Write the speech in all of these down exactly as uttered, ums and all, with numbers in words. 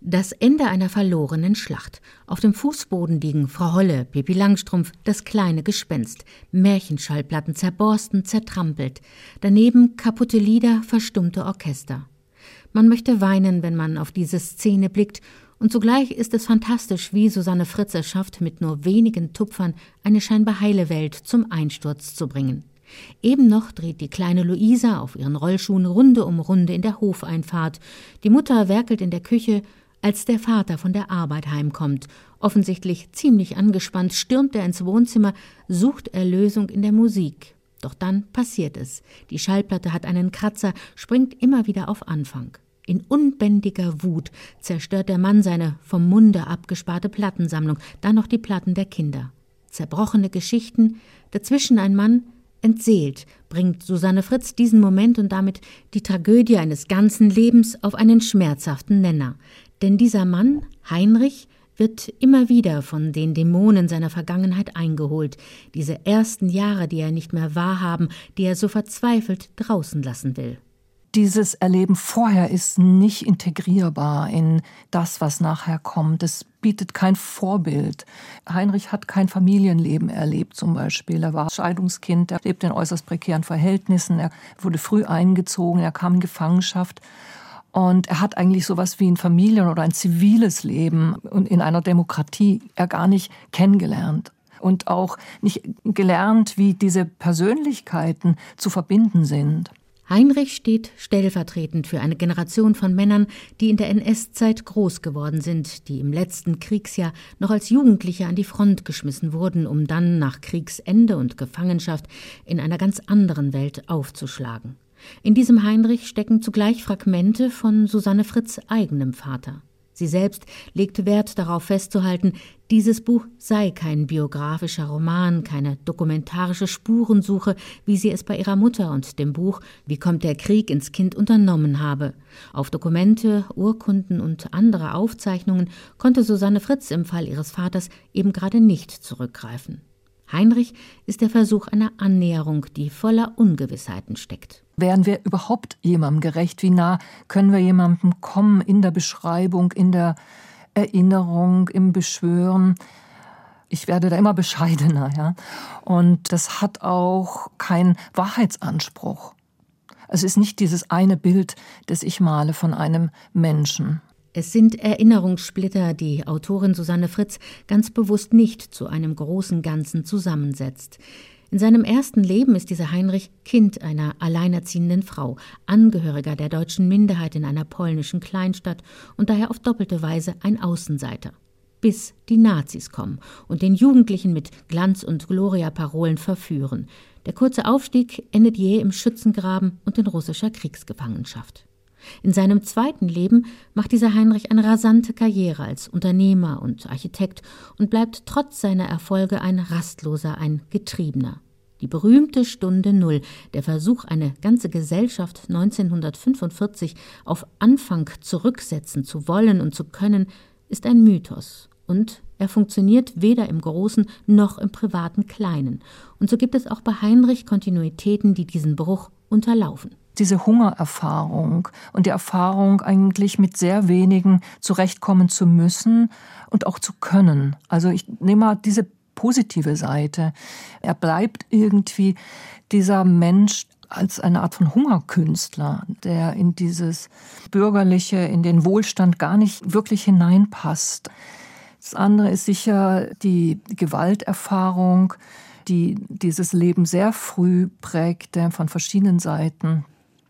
Das Ende einer verlorenen Schlacht. Auf dem Fußboden liegen Frau Holle, Pippi Langstrumpf, das kleine Gespenst. Märchenschallplatten zerborsten, zertrampelt. Daneben kaputte Lieder, verstummte Orchester. Man möchte weinen, wenn man auf diese Szene blickt, und zugleich ist es fantastisch, wie Susanne Fritz es schafft, mit nur wenigen Tupfern eine scheinbar heile Welt zum Einsturz zu bringen. Eben noch dreht die kleine Luisa auf ihren Rollschuhen Runde um Runde in der Hofeinfahrt. Die Mutter werkelt in der Küche, als der Vater von der Arbeit heimkommt. Offensichtlich ziemlich angespannt stürmt er ins Wohnzimmer, sucht Erlösung in der Musik. Doch dann passiert es. Die Schallplatte hat einen Kratzer, springt immer wieder auf Anfang. In unbändiger Wut zerstört der Mann seine vom Munde abgesparte Plattensammlung, dann noch die Platten der Kinder. Zerbrochene Geschichten, dazwischen ein Mann. Entseelt bringt Susanne Fritz diesen Moment und damit die Tragödie eines ganzen Lebens auf einen schmerzhaften Nenner. Denn dieser Mann, Heinrich, wird immer wieder von den Dämonen seiner Vergangenheit eingeholt. Diese ersten Jahre, die er nicht mehr wahrhaben, die er so verzweifelt draußen lassen will. Dieses Erleben vorher ist nicht integrierbar in das, was nachher kommt. Es bietet kein Vorbild. Heinrich hat kein Familienleben erlebt zum Beispiel. Er war Scheidungskind, er lebte in äußerst prekären Verhältnissen, er wurde früh eingezogen, er kam in Gefangenschaft. Und er hat eigentlich sowas wie ein Familien- oder ein ziviles Leben und in einer Demokratie er gar nicht kennengelernt. Und auch nicht gelernt, wie diese Persönlichkeiten zu verbinden sind. Heinrich steht stellvertretend für eine Generation von Männern, die in der N S-Zeit groß geworden sind, die im letzten Kriegsjahr noch als Jugendliche an die Front geschmissen wurden, um dann nach Kriegsende und Gefangenschaft in einer ganz anderen Welt aufzuschlagen. In diesem Heinrich stecken zugleich Fragmente von Susanne Fritz' eigenem Vater. Sie selbst legte Wert darauf festzuhalten, dieses Buch sei kein biografischer Roman, keine dokumentarische Spurensuche, wie sie es bei ihrer Mutter und dem Buch »Wie kommt der Krieg ins Kind« unternommen habe. Auf Dokumente, Urkunden und andere Aufzeichnungen konnte Susanne Fritz im Fall ihres Vaters eben gerade nicht zurückgreifen. Heinrich ist der Versuch einer Annäherung, die voller Ungewissheiten steckt. Werden wir überhaupt jemandem gerecht? Wie nah können wir jemandem kommen in der Beschreibung, in der Erinnerung, im Beschwören? Ich werde da immer bescheidener, ja. Und das hat auch keinen Wahrheitsanspruch. Es ist nicht dieses eine Bild, das ich male von einem Menschen. Es sind Erinnerungssplitter, die Autorin Susanne Fritz ganz bewusst nicht zu einem großen Ganzen zusammensetzt. In seinem ersten Leben ist dieser Heinrich Kind einer alleinerziehenden Frau, Angehöriger der deutschen Minderheit in einer polnischen Kleinstadt und daher auf doppelte Weise ein Außenseiter. Bis die Nazis kommen und den Jugendlichen mit Glanz- und Gloria-Parolen verführen. Der kurze Aufstieg endet jäh im Schützengraben und in russischer Kriegsgefangenschaft. In seinem zweiten Leben macht dieser Heinrich eine rasante Karriere als Unternehmer und Architekt und bleibt trotz seiner Erfolge ein Rastloser, ein Getriebener. Die berühmte Stunde Null, der Versuch, eine ganze Gesellschaft neunzehnhundertfünfundvierzig auf Anfang zurücksetzen zu wollen und zu können, ist ein Mythos. Und er funktioniert weder im Großen noch im privaten Kleinen. Und so gibt es auch bei Heinrich Kontinuitäten, die diesen Bruch unterlaufen. Diese Hungererfahrung und die Erfahrung, eigentlich mit sehr wenigen zurechtkommen zu müssen und auch zu können. Also ich nehme mal diese positive Seite. Er bleibt irgendwie dieser Mensch als eine Art von Hungerkünstler, der in dieses Bürgerliche, in den Wohlstand gar nicht wirklich hineinpasst. Das andere ist sicher die Gewalterfahrung, die dieses Leben sehr früh prägte von verschiedenen Seiten.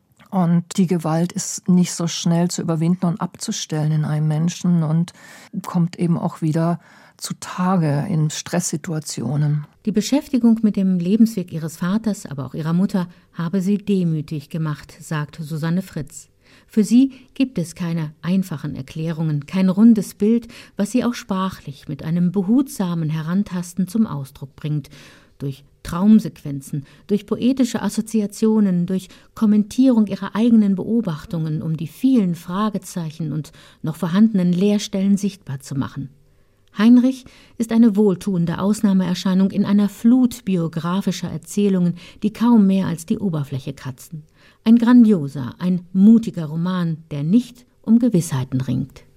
Und die Gewalt ist nicht so schnell zu überwinden und abzustellen in einem Menschen und kommt eben auch wieder zutage in Stresssituationen. Die Beschäftigung mit dem Lebensweg ihres Vaters, aber auch ihrer Mutter, habe sie demütig gemacht, sagt Susanne Fritz. Für sie gibt es keine einfachen Erklärungen, kein rundes Bild, was sie auch sprachlich mit einem behutsamen Herantasten zum Ausdruck bringt. Durch Traumsequenzen, durch poetische Assoziationen, durch Kommentierung ihrer eigenen Beobachtungen, um die vielen Fragezeichen und noch vorhandenen Leerstellen sichtbar zu machen. Heinrich ist eine wohltuende Ausnahmeerscheinung in einer Flut biografischer Erzählungen, die kaum mehr als die Oberfläche kratzen. Ein grandioser, ein mutiger Roman, der nicht um Gewissheiten ringt.